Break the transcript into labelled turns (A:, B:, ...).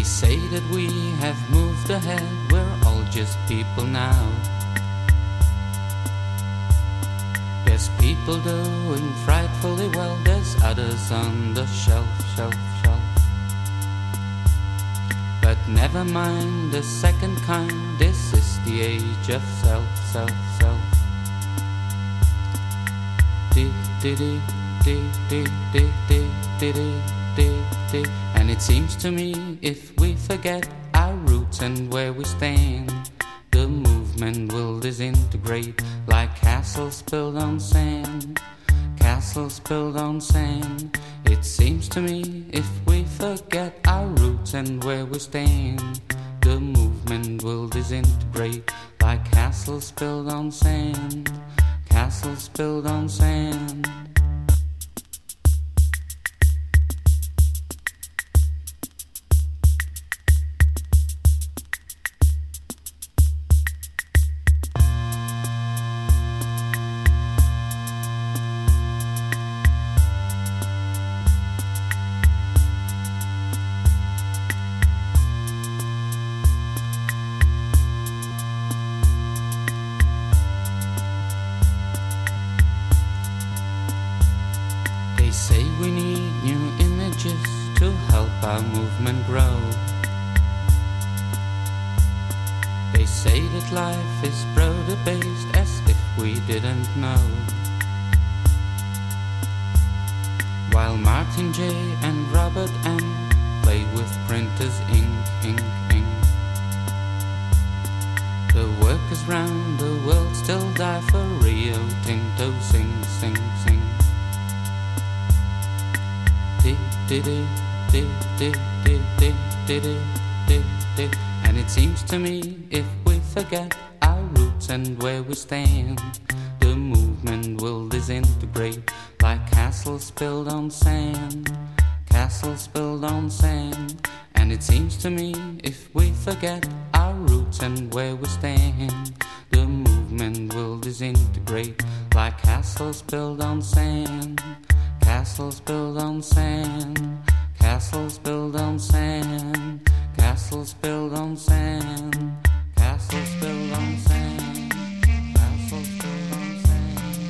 A: say that we have moved ahead, we're all just people now. There's people doing frightfully well, there's others on the shelf. But never mind the second kind, this is the age of self. And it seems to me, if we forget our roots and where we stand, the movement will disintegrate like castles built on sand. Castles built on sand. It seems to me, if we forget our roots and where we stand, the movement will disintegrate like castles built on sand. Castles built on sand. They say we need new images to help our movement grow. They say that life is broader based, as if we didn't know. While Martin J. and Robert M. play with printers ink. The workers round the world still die for Rio Tinto, sing. And it seems to me, if we forget our roots and where we stand, the movement will disintegrate like castles built on sand. Castles built on sand. And it seems to me, if we forget our roots and where we stand, the movement will disintegrate like castles built on sand. Castles built on sand. Castles built on sand. Castles built on sand. Castles built on sand. Castles built on sand.